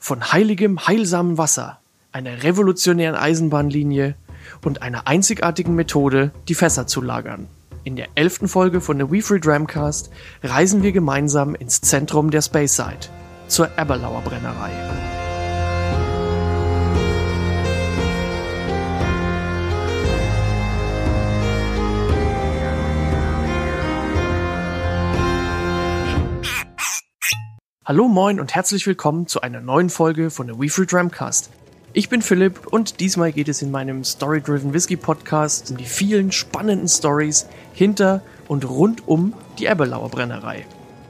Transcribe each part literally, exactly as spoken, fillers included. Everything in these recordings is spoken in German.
Von heiligem, heilsamen Wasser, einer revolutionären Eisenbahnlinie und einer einzigartigen Methode, die Fässer zu lagern. In der elften Folge von der We Free Dramcast reisen wir gemeinsam ins Zentrum der Speyside, zur Aberlour Brennerei. Hallo, moin und herzlich willkommen zu einer neuen Folge von der We Free Dramcast. Ich bin Philipp und diesmal geht es in meinem Story-Driven Whisky Podcast um die vielen spannenden Stories hinter und rund um die Aberlour Brennerei.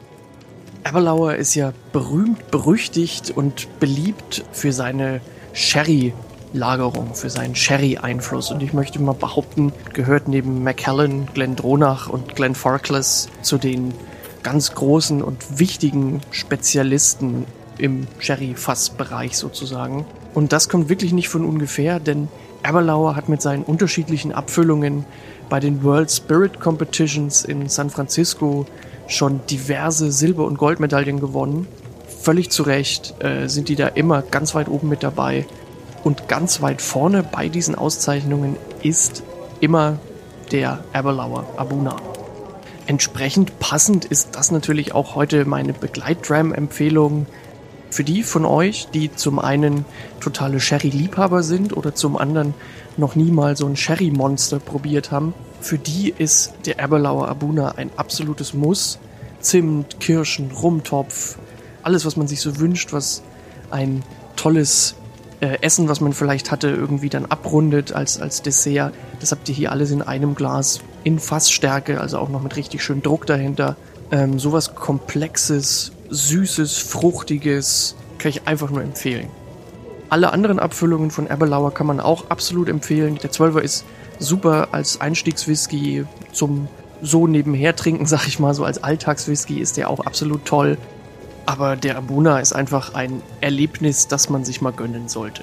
Aberlour ist ja berühmt, berüchtigt und beliebt für seine Sherry-Lagerung, für seinen Sherry-Einfluss. Und ich möchte mal behaupten, gehört neben Macallan, Glendronach und Glenfarclas zu den ganz großen und wichtigen Spezialisten im Sherry-Fass-Bereich sozusagen. Und das kommt wirklich nicht von ungefähr, denn Aberlour hat mit seinen unterschiedlichen Abfüllungen bei den World Spirit Competitions in San Francisco schon diverse Silber- und Goldmedaillen gewonnen. Völlig zu Recht äh, sind die da immer ganz weit oben mit dabei. Und ganz weit vorne bei diesen Auszeichnungen ist immer der Aberlour Abuna. Entsprechend passend ist das natürlich auch heute meine Begleitdram-Empfehlung für die von euch, die zum einen totale Sherry-Liebhaber sind oder zum anderen noch nie mal so ein Sherry-Monster probiert haben. Für die ist der Aberlour Abuna ein absolutes Muss. Zimt, Kirschen, Rumtopf, alles, was man sich so wünscht, was ein tolles äh, Essen, was man vielleicht hatte, irgendwie dann abrundet als, als Dessert. Das habt ihr hier alles in einem Glas, in Fassstärke, also auch noch mit richtig schön Druck dahinter. Ähm, sowas Komplexes, Süßes, Fruchtiges, kann ich einfach nur empfehlen. Alle anderen Abfüllungen von Aberlour kann man auch absolut empfehlen. Der zwölfer ist super als Einstiegswhisky zum so nebenher trinken, sag ich mal, so als Alltagswhisky ist der auch absolut toll. Aber der Abuna ist einfach ein Erlebnis, das man sich mal gönnen sollte.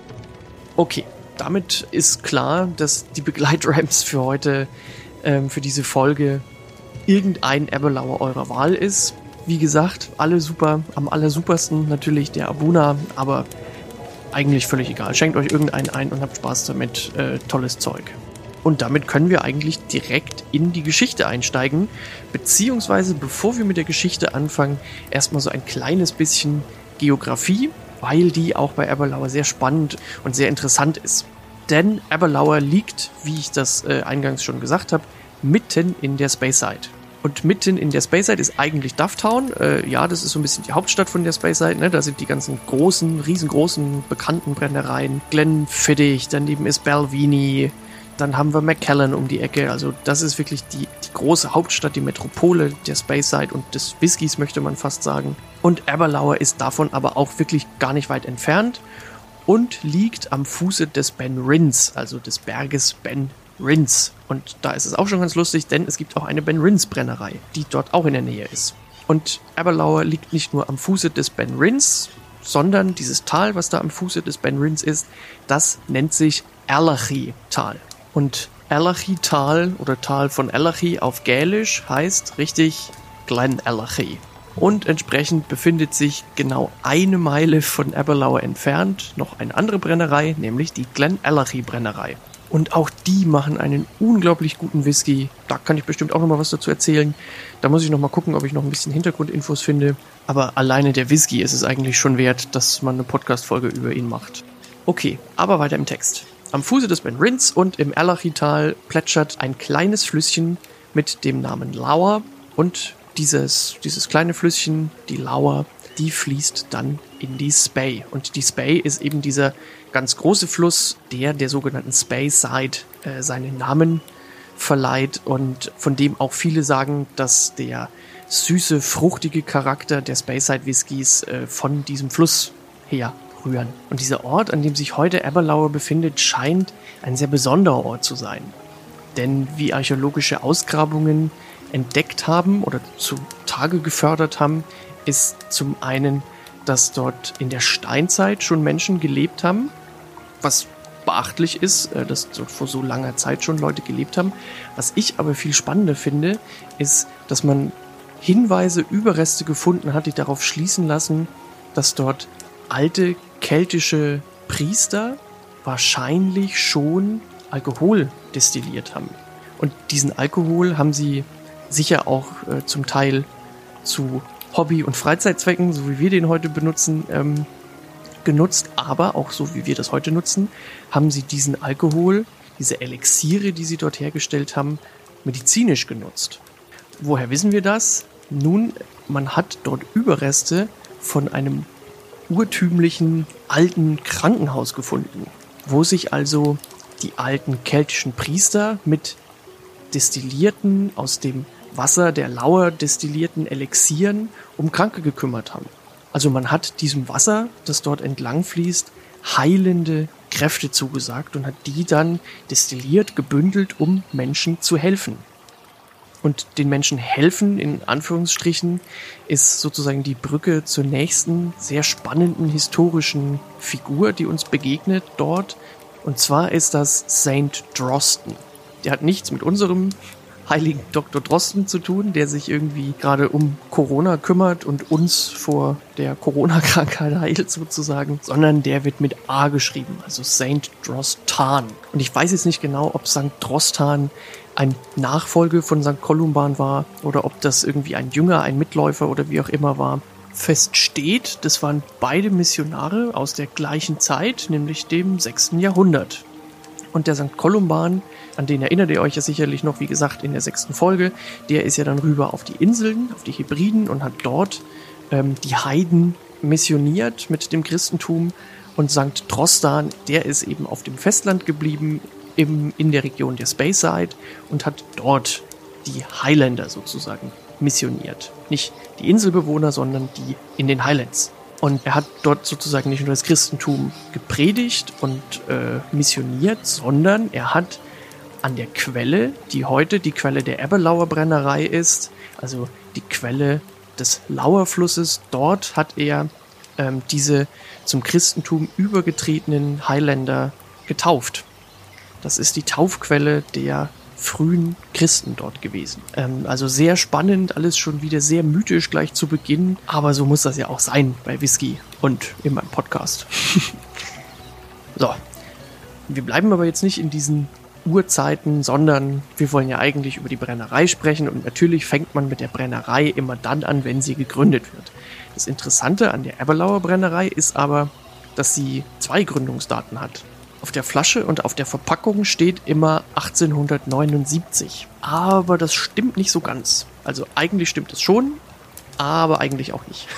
Okay, damit ist klar, dass die Begleitrams für heute, ähm, für diese Folge, irgendein Aberlour eurer Wahl ist. Wie gesagt, alle super, am allersupersten natürlich der Abuna, aber eigentlich völlig egal. Schenkt euch irgendeinen ein und habt Spaß damit. Äh, tolles Zeug. Und damit können wir eigentlich direkt in die Geschichte einsteigen, beziehungsweise bevor wir mit der Geschichte anfangen, erstmal so ein kleines bisschen Geografie, weil die auch bei Aberlour sehr spannend und sehr interessant ist. Denn Aberlour liegt, wie ich das äh, eingangs schon gesagt habe, mitten in der Speyside. Und mitten in der Speyside ist eigentlich Dufftown. Äh, ja, das ist so ein bisschen die Hauptstadt von der Speyside. Ne? Da sind die ganzen großen, riesengroßen, bekannten Brennereien. Glenfiddich, daneben ist Balvenie. Dann haben wir Macallan um die Ecke. Also das ist wirklich die, die große Hauptstadt, die Metropole der Speyside und des Whiskys, möchte man fast sagen. Und Aberlour ist davon aber auch wirklich gar nicht weit entfernt und liegt am Fuße des Ben Rins, also des Berges Ben Rins. Und da ist es auch schon ganz lustig, denn es gibt auch eine Ben Rins Brennerei, die dort auch in der Nähe ist. Und Aberlour liegt nicht nur am Fuße des Ben Rins, sondern dieses Tal, was da am Fuße des Ben Rins ist, das nennt sich Allachi-Tal. Und Allachi-Tal oder Tal von Allachi auf Gälisch heißt richtig Glen Allachi. Und entsprechend befindet sich genau eine Meile von Aberlour entfernt noch eine andere Brennerei, nämlich die Glen Allachi Brennerei. Und auch die machen einen unglaublich guten Whisky. Da kann ich bestimmt auch noch mal was dazu erzählen. Da muss ich noch mal gucken, ob ich noch ein bisschen Hintergrundinfos finde. Aber alleine der Whisky ist es eigentlich schon wert, dass man eine Podcast-Folge über ihn macht. Okay, aber weiter im Text. Am Fuße des Ben Rins und im Allachi-Tal plätschert ein kleines Flüsschen mit dem Namen Lour. Und dieses, dieses kleine Flüsschen, die Lour, die fließt dann in die Spey. Und die Spey ist eben dieser ganz große Fluss, der der sogenannten Speyside äh, seinen Namen verleiht und von dem auch viele sagen, dass der süße, fruchtige Charakter der Speyside Whiskys äh, von diesem Fluss her rühren. Und dieser Ort, an dem sich heute Aberlour befindet, scheint ein sehr besonderer Ort zu sein. Denn wie archäologische Ausgrabungen entdeckt haben oder zutage gefördert haben, ist zum einen, dass dort in der Steinzeit schon Menschen gelebt haben, was beachtlich ist, dass dort vor so langer Zeit schon Leute gelebt haben. Was ich aber viel spannender finde, ist, dass man Hinweise, Überreste gefunden hat, die darauf schließen lassen, dass dort alte keltische Priester wahrscheinlich schon Alkohol destilliert haben. Und diesen Alkohol haben sie sicher auch äh, zum Teil zu Hobby- und Freizeitzwecken, so wie wir den heute benutzen, ähm, genutzt. Aber auch so wie wir das heute nutzen, haben sie diesen Alkohol, diese Elixiere, die sie dort hergestellt haben, medizinisch genutzt. Woher wissen wir das? Nun, man hat dort Überreste von einem urtümlichen alten Krankenhaus gefunden, wo sich also die alten keltischen Priester mit destillierten, aus dem Wasser der Lauer destillierten Elixieren um Kranke gekümmert haben. Also man hat diesem Wasser, das dort entlang fließt, heilende Kräfte zugesagt und hat die dann destilliert, gebündelt, um Menschen zu helfen. Und den Menschen helfen, in Anführungsstrichen, ist sozusagen die Brücke zur nächsten, sehr spannenden historischen Figur, die uns begegnet dort. Und zwar ist das Saint Drosten. Der hat nichts mit unserem heiligen Doktor Drosten zu tun, der sich irgendwie gerade um Corona kümmert und uns vor der Corona-Krankheit heilt sozusagen, sondern der wird mit A geschrieben, also Saint Drostan. Und ich weiß jetzt nicht genau, ob Sankt Drostan ein Nachfolge von Sankt Kolumban war oder ob das irgendwie ein Jünger, ein Mitläufer oder wie auch immer war. Fest steht, das waren beide Missionare aus der gleichen Zeit, nämlich dem sechsten Jahrhundert. Und der Sankt Kolumban, an den erinnert ihr euch ja sicherlich noch, wie gesagt, in der sechsten Folge, der ist ja dann rüber auf die Inseln, auf die Hebriden und hat dort ähm, die Heiden missioniert mit dem Christentum. Und Sankt Drostan, der ist eben auf dem Festland geblieben, im, in der Region der Speyside und hat dort die Highlander sozusagen missioniert. Nicht die Inselbewohner, sondern die in den Highlands. Und er hat dort sozusagen nicht nur das Christentum gepredigt und äh, missioniert, sondern er hat an der Quelle, die heute die Quelle der Eberlauer Brennerei ist, also die Quelle des Lauerflusses, dort hat er ähm, diese zum Christentum übergetretenen Highlander getauft. Das ist die Taufquelle der frühen Christen dort gewesen. Ähm, also sehr spannend, alles schon wieder sehr mythisch gleich zu Beginn, aber so muss das ja auch sein bei Whisky und in meinem Podcast. So, wir bleiben aber jetzt nicht in diesen Urzeiten, sondern wir wollen ja eigentlich über die Brennerei sprechen und natürlich fängt man mit der Brennerei immer dann an, wenn sie gegründet wird. Das Interessante an der Eberlauer Brennerei ist aber, dass sie zwei Gründungsdaten hat. Auf der Flasche und auf der Verpackung steht immer achtzehnhundertneunundsiebzig. Aber das stimmt nicht so ganz. Also eigentlich stimmt es schon, aber eigentlich auch nicht.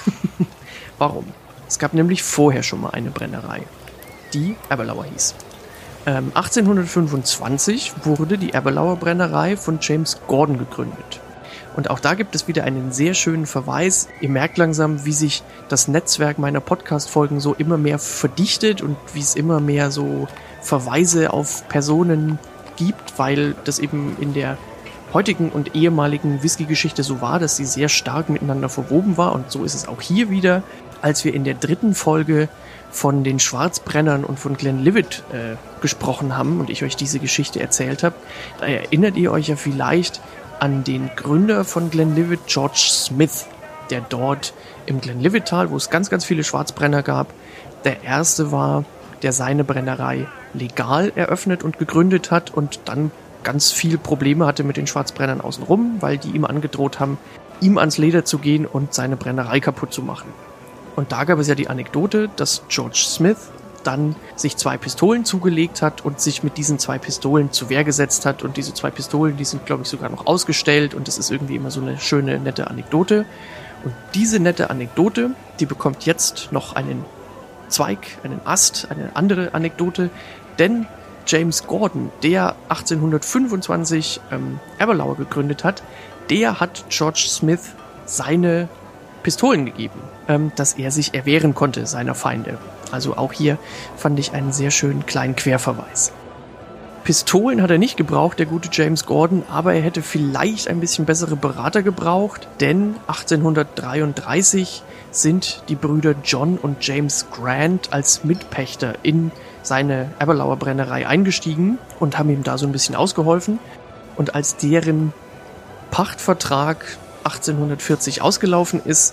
Warum? Es gab nämlich vorher schon mal eine Brennerei, die Eberlauer hieß. Ähm, achtzehnhundertfünfundzwanzig wurde die Eberlauer Brennerei von James Gordon gegründet. Und auch da gibt es wieder einen sehr schönen Verweis. Ihr merkt langsam, wie sich das Netzwerk meiner Podcast-Folgen so immer mehr verdichtet und wie es immer mehr so Verweise auf Personen gibt, weil das eben in der heutigen und ehemaligen Whisky-Geschichte so war, dass sie sehr stark miteinander verwoben war. Und so ist es auch hier wieder, als wir in der dritten Folge von den Schwarzbrennern und von Glenlivet äh, gesprochen haben und ich euch diese Geschichte erzählt habe. Da erinnert ihr euch ja vielleicht an den Gründer von Glenlivet, George Smith, der dort im Glenlivet-Tal, wo es ganz, ganz viele Schwarzbrenner gab, der erste war, der seine Brennerei legal eröffnet und gegründet hat und dann ganz viel Probleme hatte mit den Schwarzbrennern außenrum, weil die ihm angedroht haben, ihm ans Leder zu gehen und seine Brennerei kaputt zu machen. Und da gab es ja die Anekdote, dass George Smith dann sich zwei Pistolen zugelegt hat und sich mit diesen zwei Pistolen zur Wehr gesetzt hat. Und diese zwei Pistolen, die sind, glaube ich, sogar noch ausgestellt. Und das ist irgendwie immer so eine schöne, nette Anekdote. Und diese nette Anekdote, die bekommt jetzt noch einen Zweig, einen Ast, eine andere Anekdote. Denn James Gordon, der achtzehnhundertfünfundzwanzig ähm, Eberlauer gegründet hat, der hat George Smith seine Pistolen gegeben, ähm, dass er sich erwehren konnte seiner Feinde. Also auch hier fand ich einen sehr schönen kleinen Querverweis. Pistolen hat er nicht gebraucht, der gute James Gordon, aber er hätte vielleicht ein bisschen bessere Berater gebraucht, denn achtzehnhundertdreiunddreißig sind die Brüder John und James Grant als Mitpächter in seine Eberlauer Brennerei eingestiegen und haben ihm da so ein bisschen ausgeholfen. Und als deren Pachtvertrag achtzehnhundertvierzig ausgelaufen ist,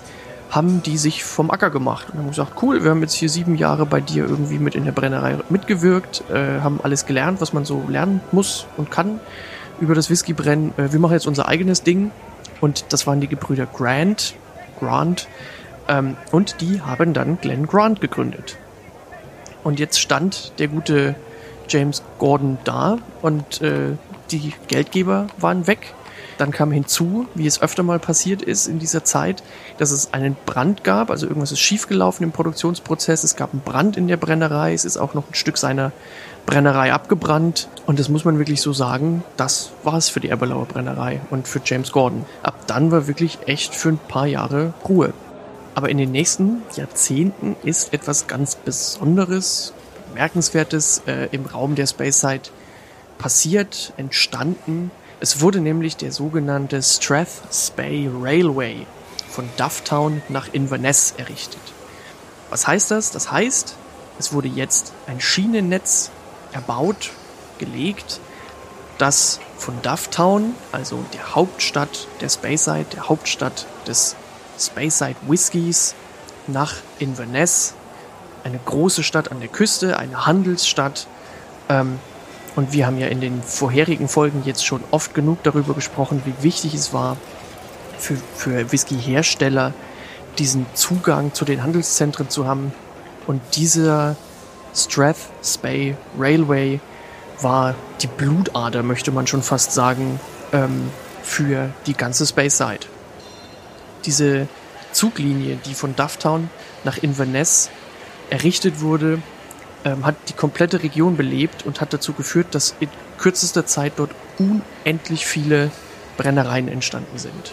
haben die sich vom Acker gemacht und haben gesagt, cool, wir haben jetzt hier sieben Jahre bei dir irgendwie mit in der Brennerei mitgewirkt, äh, haben alles gelernt, was man so lernen muss und kann über das Whiskybrennen. Äh, wir machen jetzt unser eigenes Ding und das waren die Gebrüder Grant, Grant ähm, und die haben dann Glen Grant gegründet. Und jetzt stand der gute James Gordon da und äh, die Geldgeber waren weg. Dann kam hinzu, wie es öfter mal passiert ist in dieser Zeit, dass es einen Brand gab, also irgendwas ist schiefgelaufen im Produktionsprozess, es gab einen Brand in der Brennerei, es ist auch noch ein Stück seiner Brennerei abgebrannt und das muss man wirklich so sagen, das war es für die Eberlauer Brennerei und für James Gordon. Ab dann war wirklich echt für ein paar Jahre Ruhe. Aber in den nächsten Jahrzehnten ist etwas ganz Besonderes, Bemerkenswertes äh, im Raum der Speyside passiert, entstanden. Es wurde nämlich der sogenannte Strathspey Railway von Dufftown nach Inverness errichtet. Was heißt das? Das heißt, es wurde jetzt ein Schienennetz erbaut, gelegt, das von Dufftown, also der Hauptstadt der Speyside, der Hauptstadt des Speyside Whiskys, nach Inverness, eine große Stadt an der Küste, eine Handelsstadt, ähm, und wir haben ja in den vorherigen Folgen jetzt schon oft genug darüber gesprochen, wie wichtig es war für, für Whisky-Hersteller, diesen Zugang zu den Handelszentren zu haben. Und dieser Strathspey Railway war die Blutader, möchte man schon fast sagen, ähm, für die ganze Speyside. Diese Zuglinie, die von Dufftown nach Inverness errichtet wurde, hat die komplette Region belebt und hat dazu geführt, dass in kürzester Zeit dort unendlich viele Brennereien entstanden sind.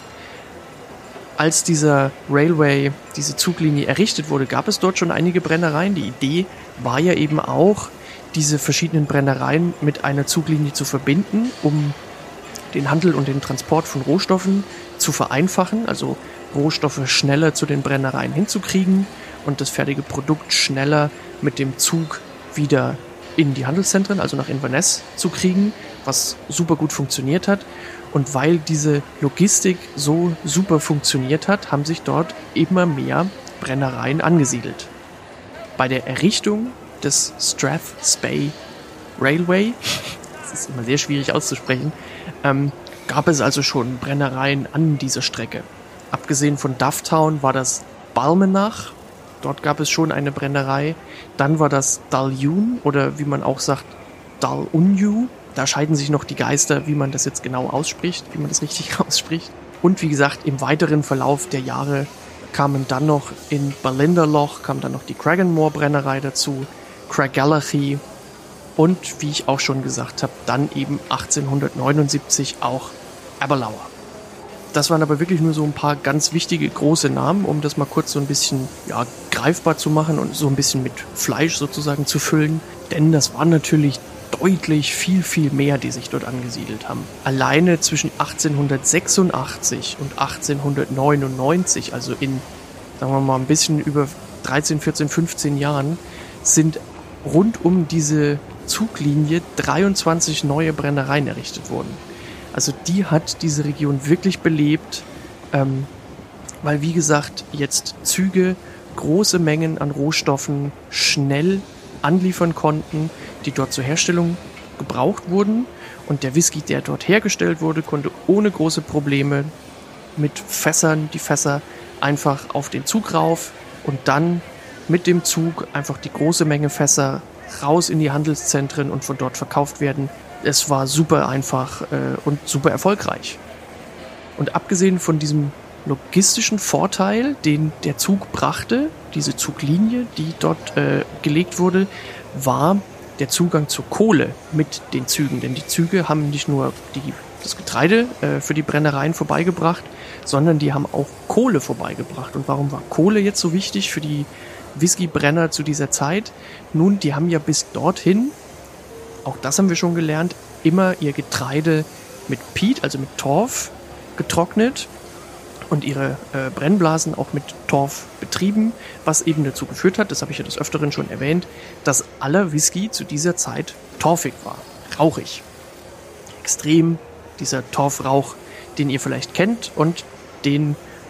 Als dieser Railway, diese Zuglinie errichtet wurde, gab es dort schon einige Brennereien. Die Idee war ja eben auch, diese verschiedenen Brennereien mit einer Zuglinie zu verbinden, um den Handel und den Transport von Rohstoffen zu vereinfachen, also Rohstoffe schneller zu den Brennereien hinzukriegen und das fertige Produkt schneller mit dem Zug wieder in die Handelszentren, also nach Inverness, zu kriegen, was super gut funktioniert hat. Und weil diese Logistik so super funktioniert hat, haben sich dort immer mehr Brennereien angesiedelt. Bei der Errichtung des Strathspey Railway, das ist immer sehr schwierig auszusprechen, ähm, gab es also schon Brennereien an dieser Strecke. Abgesehen von Dufftown war das Balmenach. Dort gab es schon eine Brennerei. Dann war das Dalyun oder wie man auch sagt, Dalunyu. Da scheiden sich noch die Geister, wie man das jetzt genau ausspricht, wie man das richtig ausspricht. Und wie gesagt, im weiteren Verlauf der Jahre kamen dann noch in Ballinderloch, kam dann noch die Cragganmore Brennerei dazu, Craigellachie und wie ich auch schon gesagt habe, dann eben achtzehnhundertneunundsiebzig auch Aberlour. Das waren aber wirklich nur so ein paar ganz wichtige große Namen, um das mal kurz so ein bisschen ja, greifbar zu machen und so ein bisschen mit Fleisch sozusagen zu füllen. Denn das waren natürlich deutlich viel, viel mehr, die sich dort angesiedelt haben. Alleine zwischen achtzehnhundertsechsundachtzig und achtzehnhundertneunundneunzig, also in, sagen wir mal, ein bisschen über dreizehn, vierzehn, fünfzehn Jahren, sind rund um diese Zuglinie dreiundzwanzig neue Brennereien errichtet worden. Also die hat diese Region wirklich belebt, ähm, weil wie gesagt, jetzt Züge große Mengen an Rohstoffen schnell anliefern konnten, die dort zur Herstellung gebraucht wurden. Und der Whisky, der dort hergestellt wurde, konnte ohne große Probleme mit Fässern, die Fässer einfach auf den Zug rauf und dann mit dem Zug einfach die große Menge Fässer raus in die Handelszentren und von dort verkauft werden. Es war super einfach äh, und super erfolgreich. Und abgesehen von diesem logistischen Vorteil, den der Zug brachte, diese Zuglinie, die dort äh, gelegt wurde, war der Zugang zur Kohle mit den Zügen. Denn die Züge haben nicht nur die, das Getreide äh, für die Brennereien vorbeigebracht, sondern die haben auch Kohle vorbeigebracht. Und warum war Kohle jetzt so wichtig für die Whiskybrenner zu dieser Zeit? Nun, die haben ja bis dorthin, auch das haben wir schon gelernt, immer ihr Getreide mit Peat, also mit Torf, getrocknet und ihre äh, Brennblasen auch mit Torf betrieben, was eben dazu geführt hat, das habe ich ja des Öfteren schon erwähnt, dass aller Whisky zu dieser Zeit torfig war, rauchig. Extrem dieser Torfrauch, den ihr vielleicht kennt und den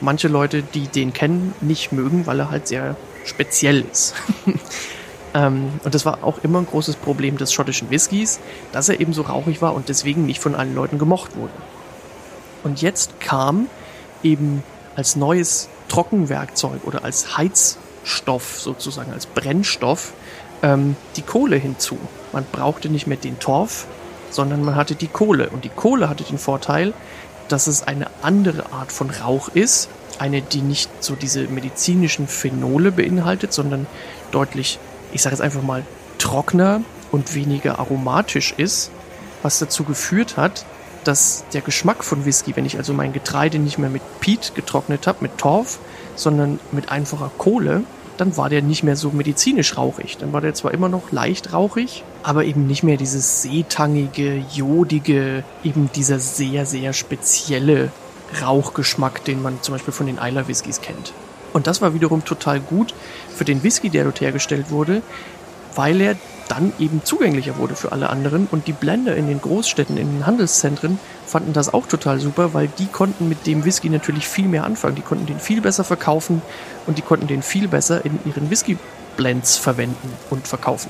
manche Leute, die den kennen, nicht mögen, weil er halt sehr speziell ist. ähm, und das war auch immer ein großes Problem des schottischen Whiskys, dass er eben so rauchig war und deswegen nicht von allen Leuten gemocht wurde. Und jetzt kam eben als neues Trockenwerkzeug oder als Heizstoff sozusagen, als Brennstoff, ähm, die Kohle hinzu. Man brauchte nicht mehr den Torf, sondern man hatte die Kohle. Und die Kohle hatte den Vorteil, dass es eine andere Art von Rauch ist. Eine, die nicht so diese medizinischen Phenole beinhaltet, sondern deutlich, ich sage jetzt einfach mal, trockener und weniger aromatisch ist. Was dazu geführt hat, dass der Geschmack von Whisky, wenn ich also mein Getreide nicht mehr mit Peat getrocknet habe, mit Torf, sondern mit einfacher Kohle, dann war der nicht mehr so medizinisch rauchig. Dann war der zwar immer noch leicht rauchig, aber eben nicht mehr dieses seetangige, jodige, eben dieser sehr, sehr spezielle Rauchgeschmack, den man zum Beispiel von den Islay Whiskys kennt. Und das war wiederum total gut für den Whisky, der dort hergestellt wurde, weil er dann eben zugänglicher wurde für alle anderen und die Blender in den Großstädten, in den Handelszentren fanden das auch total super, weil die konnten mit dem Whisky natürlich viel mehr anfangen, die konnten den viel besser verkaufen und die konnten den viel besser in ihren Whisky-Blends verwenden und verkaufen.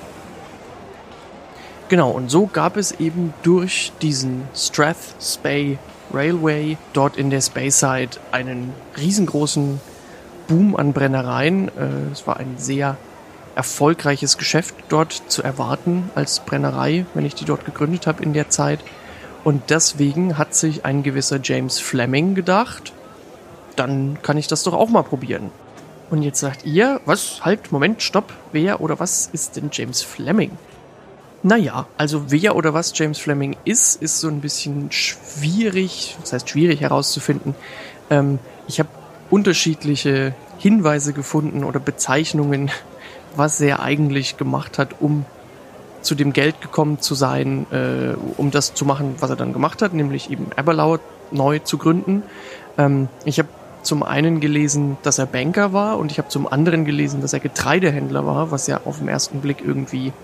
Genau, und so gab es eben durch diesen Strathspey Railway dort in der Speyside einen riesengroßen Boom an Brennereien. Es war ein sehr erfolgreiches Geschäft dort zu erwarten als Brennerei, wenn ich die dort gegründet habe in der Zeit. Und deswegen hat sich ein gewisser James Fleming gedacht, dann kann ich das doch auch mal probieren. Und jetzt sagt ihr, was, halt, Moment, stopp, wer oder was ist denn James Fleming? Naja, also wer oder was James Fleming ist, ist so ein bisschen schwierig, das heißt schwierig herauszufinden. Ähm, ich habe unterschiedliche Hinweise gefunden oder Bezeichnungen, was er eigentlich gemacht hat, um zu dem Geld gekommen zu sein, äh, um das zu machen, was er dann gemacht hat, nämlich eben Aberlour neu zu gründen. Ähm, ich habe zum einen gelesen, dass er Banker war und ich habe zum anderen gelesen, dass er Getreidehändler war, was ja auf den ersten Blick irgendwie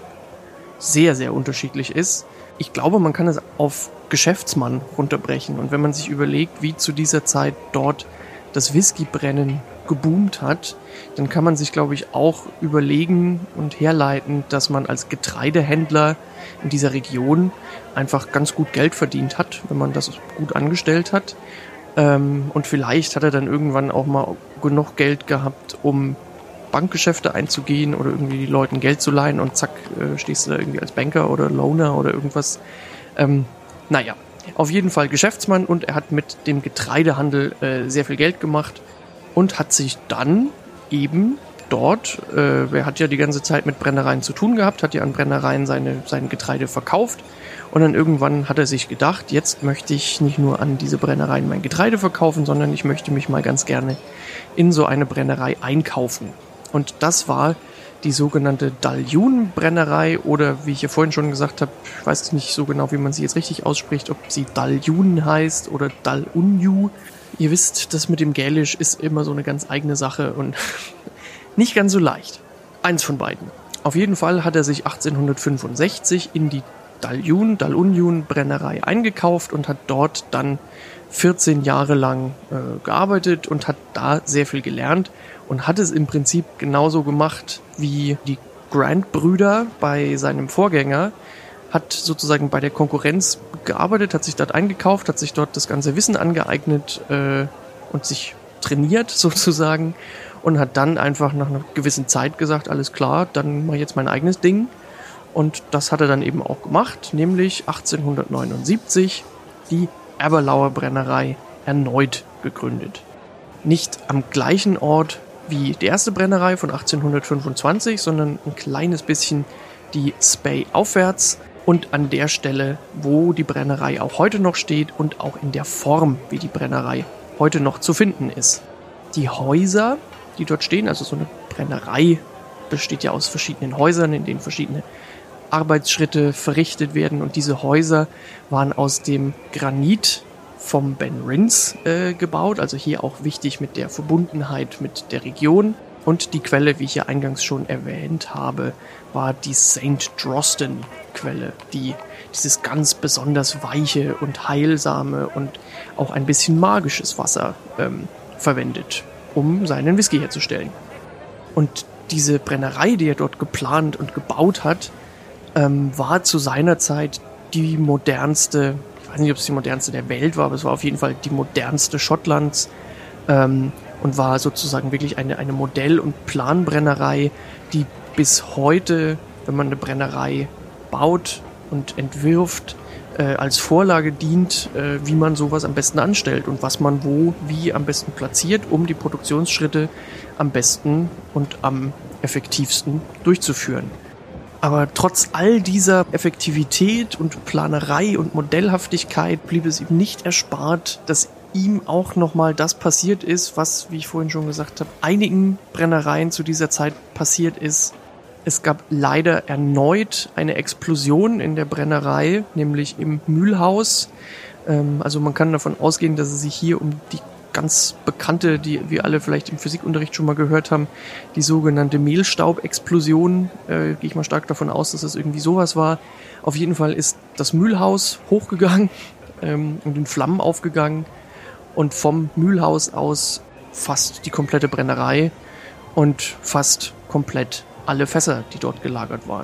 sehr, sehr unterschiedlich ist. Ich glaube, man kann es auf Geschäftsmann runterbrechen und wenn man sich überlegt, wie zu dieser Zeit dort das Whiskybrennen geboomt hat, dann kann man sich, glaube ich, auch überlegen und herleiten, dass man als Getreidehändler in dieser Region einfach ganz gut Geld verdient hat, wenn man das gut angestellt hat. Ähm, und vielleicht hat er dann irgendwann auch mal genug Geld gehabt, um Bankgeschäfte einzugehen oder irgendwie die Leuten Geld zu leihen und zack, äh, stehst du da irgendwie als Banker oder Loaner oder irgendwas. Ähm, naja, auf jeden Fall Geschäftsmann und er hat mit dem Getreidehandel äh, sehr viel Geld gemacht und hat sich dann eben dort, äh, er hat ja die ganze Zeit mit Brennereien zu tun gehabt, hat ja an Brennereien seine, sein Getreide verkauft und dann irgendwann hat er sich gedacht, jetzt möchte ich nicht nur an diese Brennereien mein Getreide verkaufen, sondern ich möchte mich mal ganz gerne in so eine Brennerei einkaufen. Und das war die sogenannte Dalhun-Brennerei oder wie ich ja vorhin schon gesagt habe, ich weiß nicht so genau, wie man sie jetzt richtig ausspricht, ob sie Dalhun heißt oder Dalunju. Ihr wisst, das mit dem Gälisch ist immer so eine ganz eigene Sache und nicht ganz so leicht. Eins von beiden. Auf jeden Fall hat er sich achtzehnhundertfünfundsechzig in die Dalhun, Dalunjun-Brennerei eingekauft und hat dort dann vierzehn Jahre lang äh, gearbeitet und hat da sehr viel gelernt und hat es im Prinzip genauso gemacht wie die Grant-Brüder bei seinem Vorgänger, hat sozusagen bei der Konkurrenz gearbeitet, hat sich dort eingekauft, hat sich dort das ganze Wissen angeeignet äh, und sich trainiert sozusagen und hat dann einfach nach einer gewissen Zeit gesagt, alles klar, dann mache ich jetzt mein eigenes Ding. Und das hat er dann eben auch gemacht, nämlich achtzehnhundertneunundsiebzig die Aberlour Brennerei erneut gegründet. Nicht am gleichen Ort wie die erste Brennerei von achtzehnhundertfünfundzwanzig, sondern ein kleines bisschen die Spey aufwärts und an der Stelle, wo die Brennerei auch heute noch steht und auch in der Form, wie die Brennerei heute noch zu finden ist. Die Häuser, die dort stehen, also so eine Brennerei besteht ja aus verschiedenen Häusern, in denen verschiedene Arbeitsschritte verrichtet werden und diese Häuser waren aus dem Granit vom Ben Rins äh, gebaut, also hier auch wichtig mit der Verbundenheit mit der Region. Und die Quelle, wie ich ja eingangs schon erwähnt habe, war die Saint Drosten Quelle, die dieses ganz besonders weiche und heilsame und auch ein bisschen magisches Wasser ähm, verwendet, um seinen Whisky herzustellen. Und diese Brennerei, die er dort geplant und gebaut hat, ähm, war zu seiner Zeit die modernste, ich weiß nicht, ob es die modernste der Welt war, aber es war auf jeden Fall die modernste Schottlands, ähm, und war sozusagen wirklich eine, eine Modell- und Planbrennerei, die bis heute, wenn man eine Brennerei baut und entwirft, äh, als Vorlage dient, äh, wie man sowas am besten anstellt und was man wo, wie am besten platziert, um die Produktionsschritte am besten und am effektivsten durchzuführen. Aber trotz all dieser Effektivität und Planerei und Modellhaftigkeit blieb es ihm nicht erspart, dass ihm auch nochmal das passiert ist, was, wie ich vorhin schon gesagt habe, einigen Brennereien zu dieser Zeit passiert ist. Es gab leider erneut eine Explosion in der Brennerei, nämlich im Mühlhaus. Ähm, also man kann davon ausgehen, dass es sich hier um die ganz bekannte, die wir alle vielleicht im Physikunterricht schon mal gehört haben, die sogenannte Mehlstaubexplosion, äh, gehe ich mal stark davon aus, dass das irgendwie sowas war. Auf jeden Fall ist das Mühlhaus hochgegangen ähm, und in Flammen aufgegangen und vom Mühlhaus aus fast die komplette Brennerei und fast komplett alle Fässer, die dort gelagert waren.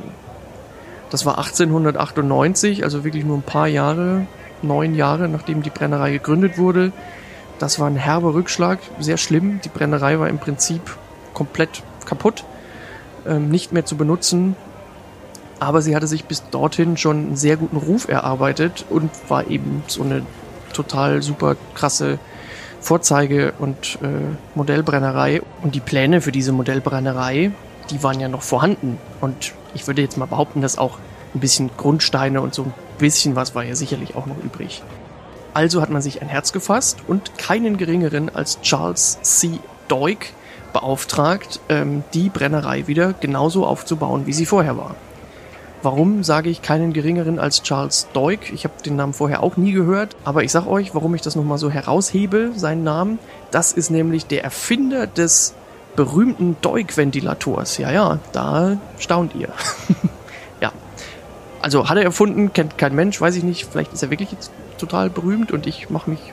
Das war achtzehnhundertachtundneunzig, also wirklich nur ein paar Jahre, neun Jahre, nachdem die Brennerei gegründet wurde. Das war ein herber Rückschlag, sehr schlimm. Die Brennerei war im Prinzip komplett kaputt, ähm, nicht mehr zu benutzen. Aber sie hatte sich bis dorthin schon einen sehr guten Ruf erarbeitet und war eben so eine total super krasse Vorzeige- und äh, Modellbrennerei. Und die Pläne für diese Modellbrennerei, die waren ja noch vorhanden. Und ich würde jetzt mal behaupten, dass auch ein bisschen Grundsteine und so ein bisschen was war ja sicherlich auch noch übrig. Also hat man sich ein Herz gefasst und keinen geringeren als Charles C. Doig beauftragt, ähm, die Brennerei wieder genauso aufzubauen, wie sie vorher war. Warum sage ich keinen geringeren als Charles Doig? Ich habe den Namen vorher auch nie gehört, aber ich sag euch, warum ich das nochmal so heraushebe, seinen Namen. Das ist nämlich der Erfinder des berühmten Doig-Ventilators. Ja, ja, da staunt ihr. Ja, also hat er erfunden, kennt kein Mensch, weiß ich nicht, vielleicht ist er wirklich jetzt total berühmt und ich mache mich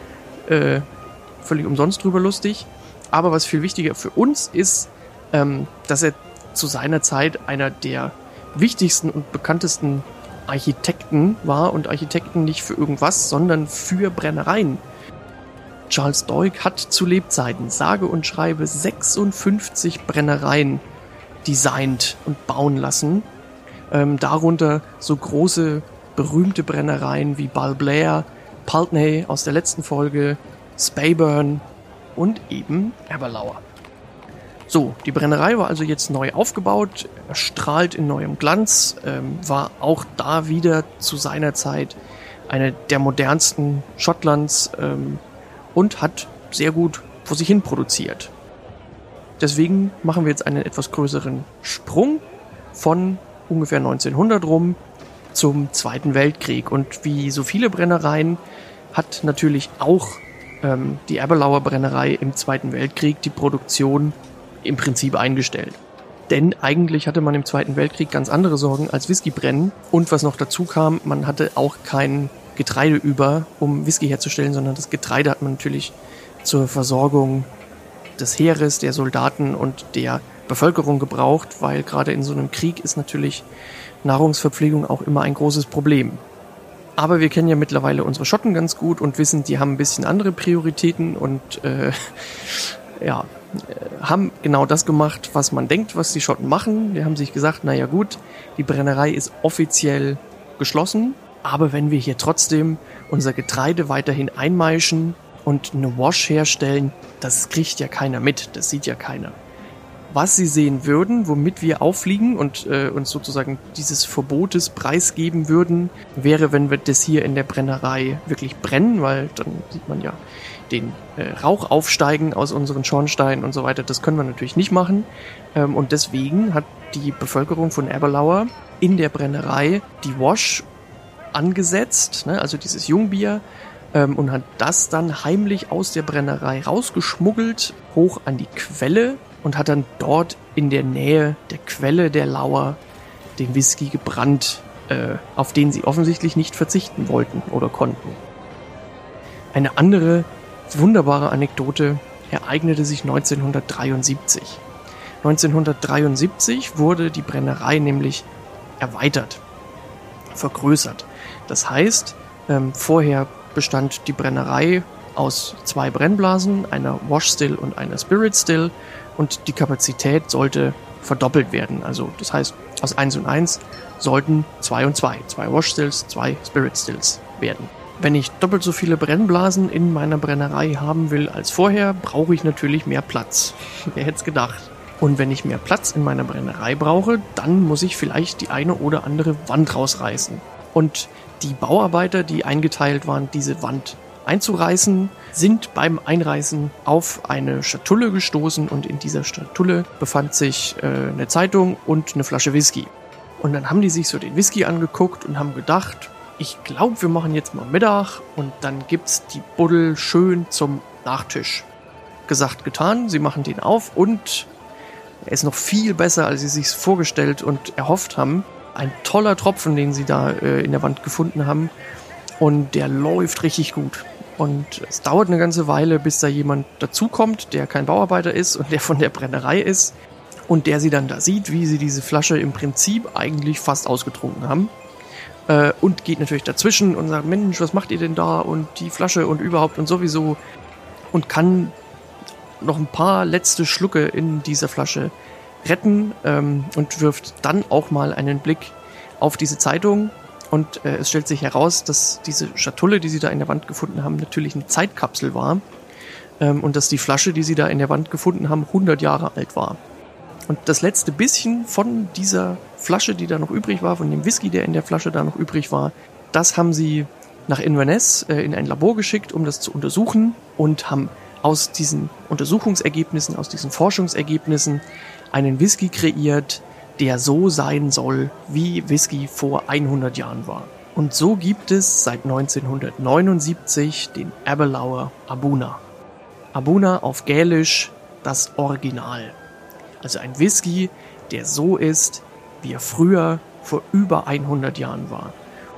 äh, völlig umsonst drüber lustig. Aber was viel wichtiger für uns ist, ähm, dass er zu seiner Zeit einer der wichtigsten und bekanntesten Architekten war und Architekten nicht für irgendwas, sondern für Brennereien. Charles Doig hat zu Lebzeiten sage und schreibe sechsundfünfzig Brennereien designt und bauen lassen. Ähm, darunter so große, berühmte Brennereien wie Balblair, Pulteney aus der letzten Folge, Speyburn und eben Aberlour. So, die Brennerei war also jetzt neu aufgebaut, strahlt in neuem Glanz, ähm, war auch da wieder zu seiner Zeit eine der modernsten Schottlands ähm, und hat sehr gut vor sich hin produziert. Deswegen machen wir jetzt einen etwas größeren Sprung von ungefähr neunzehnhundert rum zum Zweiten Weltkrieg. Und wie so viele Brennereien hat natürlich auch ähm, die Aberlour Brennerei im Zweiten Weltkrieg die Produktion im Prinzip eingestellt. Denn eigentlich hatte man im Zweiten Weltkrieg ganz andere Sorgen als Whisky brennen. Und was noch dazu kam, man hatte auch kein Getreide über, um Whisky herzustellen, sondern das Getreide hat man natürlich zur Versorgung des Heeres, der Soldaten und der Bevölkerung gebraucht, weil gerade in so einem Krieg ist natürlich Nahrungsverpflegung auch immer ein großes Problem. Aber wir kennen ja mittlerweile unsere Schotten ganz gut und wissen, die haben ein bisschen andere Prioritäten und äh, ja, haben genau das gemacht, was man denkt, was die Schotten machen. Die haben sich gesagt, naja gut, die Brennerei ist offiziell geschlossen, aber wenn wir hier trotzdem unser Getreide weiterhin einmeischen und eine Wash herstellen, das kriegt ja keiner mit, das sieht ja keiner. Was sie sehen würden, womit wir auffliegen und äh, uns sozusagen dieses Verbotes preisgeben würden, wäre, wenn wir das hier in der Brennerei wirklich brennen, weil dann sieht man ja den äh, Rauch aufsteigen aus unseren Schornsteinen und so weiter. Das können wir natürlich nicht machen. Ähm, und deswegen hat die Bevölkerung von Aberlour in der Brennerei die Wash angesetzt, ne, also dieses Jungbier, ähm, und hat das dann heimlich aus der Brennerei rausgeschmuggelt, hoch an die Quelle und hat dann dort in der Nähe der Quelle der Lauer den Whisky gebrannt, äh, auf den sie offensichtlich nicht verzichten wollten oder konnten. Eine andere wunderbare Anekdote ereignete sich neunzehnhundertdreiundsiebzig. neunzehnhundertdreiundsiebzig wurde die Brennerei nämlich erweitert, vergrößert. Das heißt, ähm, vorher bestand die Brennerei aus zwei Brennblasen, einer Wash-Still und einer Spirit-Still, und die Kapazität sollte verdoppelt werden. Also das heißt, aus eins und eins sollten zwei und zwei, zwei Wash-Stills, zwei Spirit-Stills werden. Wenn ich doppelt so viele Brennblasen in meiner Brennerei haben will als vorher, brauche ich natürlich mehr Platz. Wer hätte es gedacht? Und wenn ich mehr Platz in meiner Brennerei brauche, dann muss ich vielleicht die eine oder andere Wand rausreißen. Und die Bauarbeiter, die eingeteilt waren, diese Wand einzureißen, sind beim Einreißen auf eine Schatulle gestoßen, und in dieser Schatulle befand sich äh, eine Zeitung und eine Flasche Whisky. Und dann haben die sich so den Whisky angeguckt und haben gedacht, ich glaube, wir machen jetzt mal Mittag und dann gibt's die Buddel schön zum Nachtisch. Gesagt, getan, sie machen den auf und er ist noch viel besser, als sie sich vorgestellt und erhofft haben. Ein toller Tropfen, den sie da äh, in der Wand gefunden haben, und der läuft richtig gut. Und es dauert eine ganze Weile, bis da jemand dazukommt, der kein Bauarbeiter ist und der von der Brennerei ist und der sie dann da sieht, wie sie diese Flasche im Prinzip eigentlich fast ausgetrunken haben. Äh, und geht natürlich dazwischen und sagt, Mensch, was macht ihr denn da? Und die Flasche und überhaupt und sowieso. Und kann noch ein paar letzte Schlucke in dieser Flasche retten ähm, und wirft dann auch mal einen Blick auf diese Zeitung. Und äh, es stellt sich heraus, dass diese Schatulle, die sie da in der Wand gefunden haben, natürlich eine Zeitkapsel war. Ähm, und dass die Flasche, die sie da in der Wand gefunden haben, hundert Jahre alt war. Und das letzte bisschen von dieser Flasche, die da noch übrig war, von dem Whisky, der in der Flasche da noch übrig war, das haben sie nach Inverness äh, in ein Labor geschickt, um das zu untersuchen, und haben aus diesen Untersuchungsergebnissen, aus diesen Forschungsergebnissen einen Whisky kreiert, der so sein soll, wie Whisky vor hundert Jahren war. Und so gibt es seit neunzehnhundertneunundsiebzig den Aberlour Abuna. Abuna auf Gälisch das Original. Also ein Whisky, der so ist, wie er früher vor über hundert Jahren war.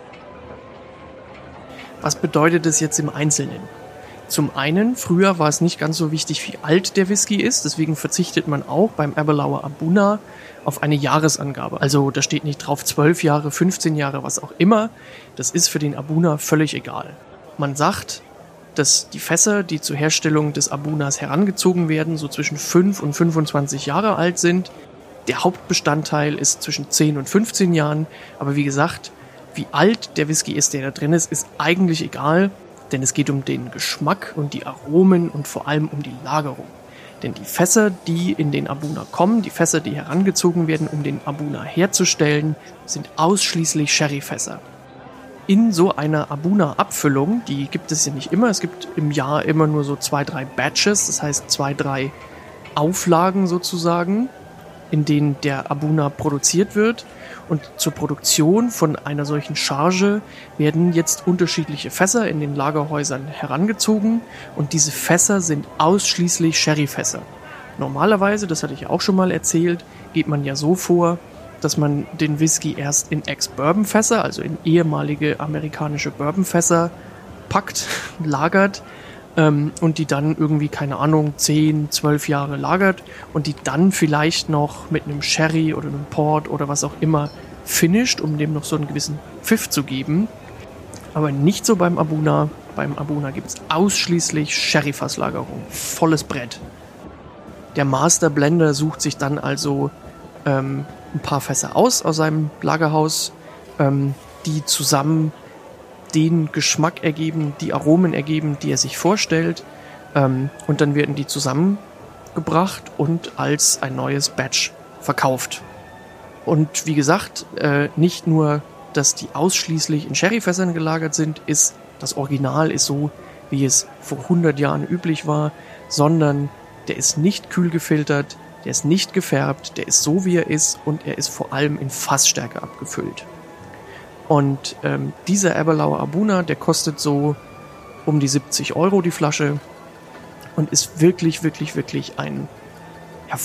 Was bedeutet das jetzt im Einzelnen? Zum einen, früher war es nicht ganz so wichtig, wie alt der Whisky ist, deswegen verzichtet man auch beim Aberlour Abuna auf eine Jahresangabe. Also da steht nicht drauf zwölf Jahre, fünfzehn Jahre, was auch immer. Das ist für den Abuna völlig egal. Man sagt, dass die Fässer, die zur Herstellung des Abunas herangezogen werden, so zwischen fünf und fünfundzwanzig Jahre alt sind. Der Hauptbestandteil ist zwischen zehn und fünfzehn Jahren, aber wie gesagt, wie alt der Whisky ist, der da drin ist, ist eigentlich egal, denn es geht um den Geschmack und die Aromen und vor allem um die Lagerung. Denn die Fässer, die in den Abuna kommen, die Fässer, die herangezogen werden, um den Abuna herzustellen, sind ausschließlich Sherryfässer. In so einer Abuna-Abfüllung, die gibt es ja nicht immer, es gibt im Jahr immer nur so zwei, drei Batches, das heißt zwei, drei Auflagen sozusagen, in denen der Abuna produziert wird. Und zur Produktion von einer solchen Charge werden jetzt unterschiedliche Fässer in den Lagerhäusern herangezogen, und diese Fässer sind ausschließlich Sherryfässer. Normalerweise, das hatte ich ja auch schon mal erzählt, geht man ja so vor, dass man den Whisky erst in Ex-Bourbon-Fässer, also in ehemalige amerikanische Bourbon-Fässer packt, lagert, ähm, und die dann irgendwie, keine Ahnung, zehn, zwölf Jahre lagert und die dann vielleicht noch mit einem Sherry oder einem Port oder was auch immer finisht, um dem noch so einen gewissen Pfiff zu geben. Aber nicht so beim Abuna. Beim Abuna gibt es ausschließlich Sherry-Fasslagerung. Volles Brett. Der Master Blender sucht sich dann also ähm, ein paar Fässer aus aus seinem Lagerhaus, ähm, die zusammen den Geschmack ergeben, die Aromen ergeben, die er sich vorstellt. Ähm, und dann werden die zusammengebracht und als ein neues Batch verkauft. Und wie gesagt, äh, nicht nur, dass die ausschließlich in Sherryfässern gelagert sind, ist das Original ist so, wie es vor hundert Jahren üblich war, sondern der ist nicht kühl gefiltert, der ist nicht gefärbt, der ist so, wie er ist, und er ist vor allem in Fassstärke abgefüllt. Und ähm, dieser Aberlour Abuna, der kostet so um die siebzig Euro die Flasche und ist wirklich, wirklich, wirklich ein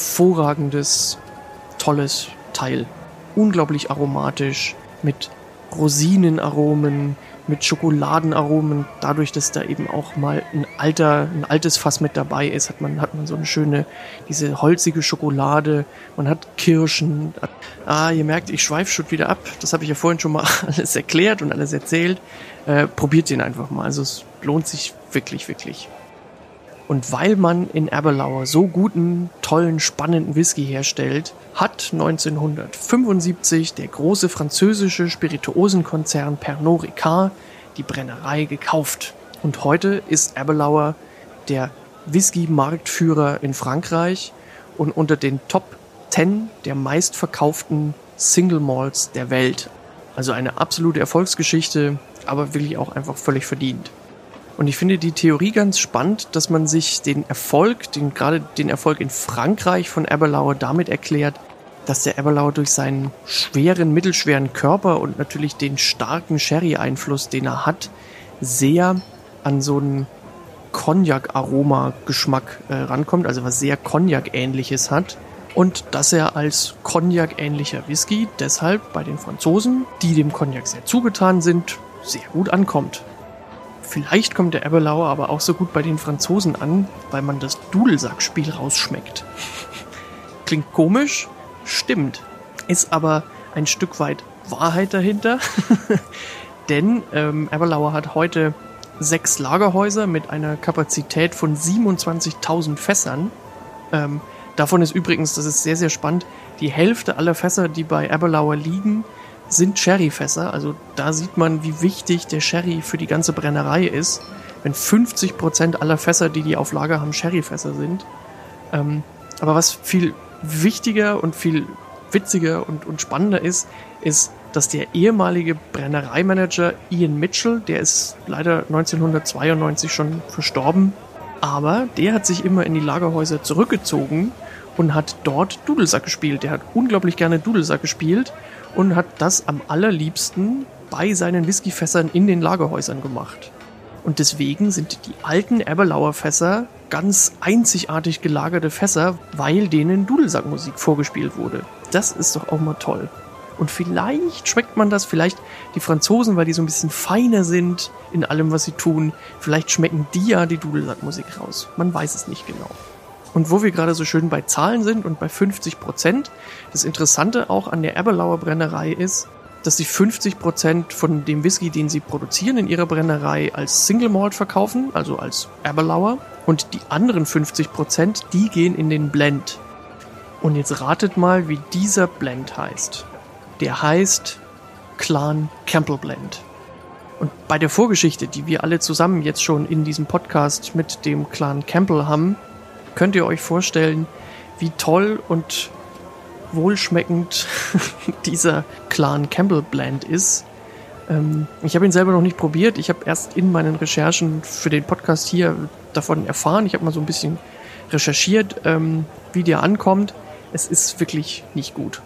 hervorragendes, tolles Teil. Unglaublich aromatisch, mit Rosinenaromen, mit Schokoladenaromen. Dadurch, dass da eben auch mal ein alter, ein altes Fass mit dabei ist, hat man, hat man so eine schöne, diese holzige Schokolade. Man hat Kirschen. Ah, ihr merkt, ich schweife schon wieder ab. Das habe ich ja vorhin schon mal alles erklärt und alles erzählt. Äh, probiert den einfach mal. Also es lohnt sich wirklich, wirklich. Und weil man in Aberlour so guten, tollen, spannenden Whisky herstellt, hat neunzehnhundertfünfundsiebzig der große französische Spirituosenkonzern Pernod Ricard die Brennerei gekauft. Und heute ist Aberlour der Whisky-Marktführer in Frankreich und unter den Top zehn der meistverkauften Single Malts der Welt. Also eine absolute Erfolgsgeschichte, aber wirklich auch einfach völlig verdient. Und ich finde die Theorie ganz spannend, dass man sich den Erfolg, den, gerade den Erfolg in Frankreich von Aberlour damit erklärt, dass der Aberlour durch seinen schweren, mittelschweren Körper und natürlich den starken Sherry-Einfluss, den er hat, sehr an so einen Cognac-Aroma-Geschmack äh, rankommt, also was sehr Cognac-ähnliches hat. Und dass er als Cognac-ähnlicher Whisky deshalb bei den Franzosen, die dem Cognac sehr zugetan sind, sehr gut ankommt. Vielleicht kommt der Aberlour aber auch so gut bei den Franzosen an, weil man das Dudelsackspiel rausschmeckt. Klingt komisch, stimmt. Ist aber ein Stück weit Wahrheit dahinter. Denn ähm, Aberlour hat heute sechs Lagerhäuser mit einer Kapazität von siebenundzwanzigtausend Fässern. Ähm, davon ist übrigens, das ist sehr, sehr spannend, die Hälfte aller Fässer, die bei Aberlour liegen, sind Sherryfässer. Also da sieht man, wie wichtig der Sherry für die ganze Brennerei ist. Wenn fünfzig Prozent aller Fässer, die die auf Lager haben, Sherryfässer sind. Ähm, aber was viel wichtiger und viel witziger und, und spannender ist, ist, dass der ehemalige Brennereimanager Ian Mitchell, der ist leider neunzehnhundertzweiundneunzig schon verstorben, aber der hat sich immer in die Lagerhäuser zurückgezogen und hat dort Dudelsack gespielt. Der hat unglaublich gerne Dudelsack gespielt und hat das am allerliebsten bei seinen Whiskyfässern in den Lagerhäusern gemacht. Und deswegen sind die alten Aberlour-Fässer ganz einzigartig gelagerte Fässer, weil denen Dudelsackmusik vorgespielt wurde. Das ist doch auch mal toll. Und vielleicht schmeckt man das, vielleicht die Franzosen, weil die so ein bisschen feiner sind in allem, was sie tun, vielleicht schmecken die ja die Dudelsackmusik raus. Man weiß es nicht genau. Und wo wir gerade so schön bei Zahlen sind und bei fünfzig Prozent, das Interessante auch an der Aberlour Brennerei ist, dass sie fünfzig Prozent von dem Whisky, den sie produzieren in ihrer Brennerei, als Single Malt verkaufen, also als Aberlour. Und die anderen fünfzig Prozent, die gehen in den Blend. Und jetzt ratet mal, wie dieser Blend heißt. Der heißt Clan Campbell Blend. Und bei der Vorgeschichte, die wir alle zusammen jetzt schon in diesem Podcast mit dem Clan Campbell haben, könnt ihr euch vorstellen, wie toll und wohlschmeckend dieser Clan Campbell Blend ist. Ähm, ich habe ihn selber noch nicht probiert. Ich habe erst in meinen Recherchen für den Podcast hier davon erfahren. Ich habe mal so ein bisschen recherchiert, ähm, wie der ankommt. Es ist wirklich nicht gut.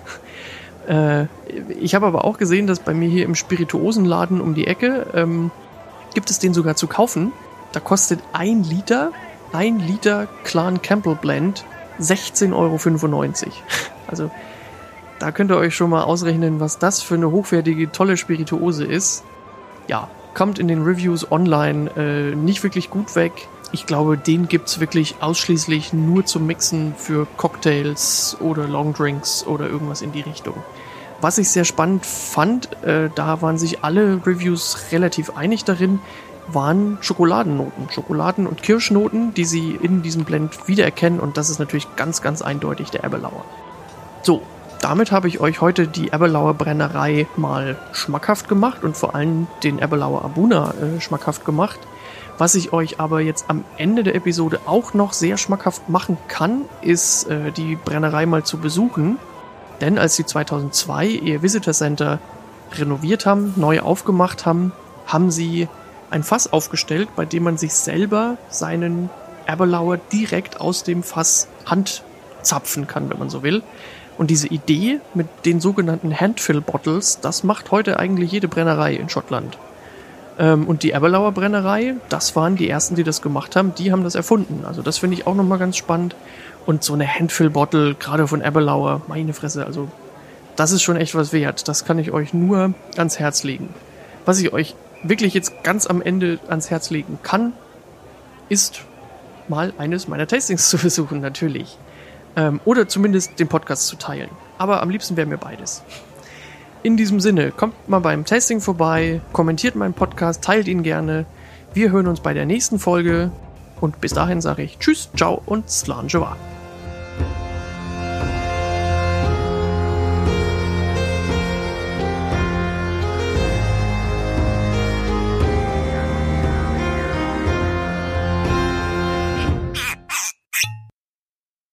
äh, ich habe aber auch gesehen, dass bei mir hier im Spirituosenladen um die Ecke ähm, gibt es den sogar zu kaufen. Da kostet ein Liter Ein Liter Clan Campbell Blend sechzehn Euro fünfundneunzig. Also da könnt ihr euch schon mal ausrechnen, was das für eine hochwertige, tolle Spirituose ist. Ja, kommt in den Reviews online äh, nicht wirklich gut weg. Ich glaube, den gibt's wirklich ausschließlich nur zum Mixen für Cocktails oder Longdrinks oder irgendwas in die Richtung. Was ich sehr spannend fand, äh, da waren sich alle Reviews relativ einig darin, waren Schokoladennoten, Schokoladen- und Kirschnoten, die sie in diesem Blend wiedererkennen, und das ist natürlich ganz, ganz eindeutig der Aberlour. So, damit habe ich euch heute die Aberlour Brennerei mal schmackhaft gemacht und vor allem den Aberlour Abuna äh, schmackhaft gemacht. Was ich euch aber jetzt am Ende der Episode auch noch sehr schmackhaft machen kann, ist äh, die Brennerei mal zu besuchen, denn als sie zweitausendzwei ihr Visitor Center renoviert haben, neu aufgemacht haben, haben sie ein Fass aufgestellt, bei dem man sich selber seinen Aberlour direkt aus dem Fass handzapfen kann, wenn man so will. Und diese Idee mit den sogenannten Handfill-Bottles, das macht heute eigentlich jede Brennerei in Schottland. Ähm, und die Aberlour Brennerei, das waren die ersten, die das gemacht haben, die haben das erfunden. Also das finde ich auch nochmal ganz spannend. Und so eine Handfill-Bottle, gerade von Aberlour, meine Fresse, also das ist schon echt was wert. Das kann ich euch nur ans Herz legen. Was ich euch wirklich jetzt ganz am Ende ans Herz legen kann, ist mal eines meiner Tastings zu besuchen, natürlich. Ähm, oder zumindest den Podcast zu teilen. Aber am liebsten wäre mir beides. In diesem Sinne, kommt mal beim Tasting vorbei, kommentiert meinen Podcast, teilt ihn gerne. Wir hören uns bei der nächsten Folge und bis dahin sage ich Tschüss, ciao und Slanjava.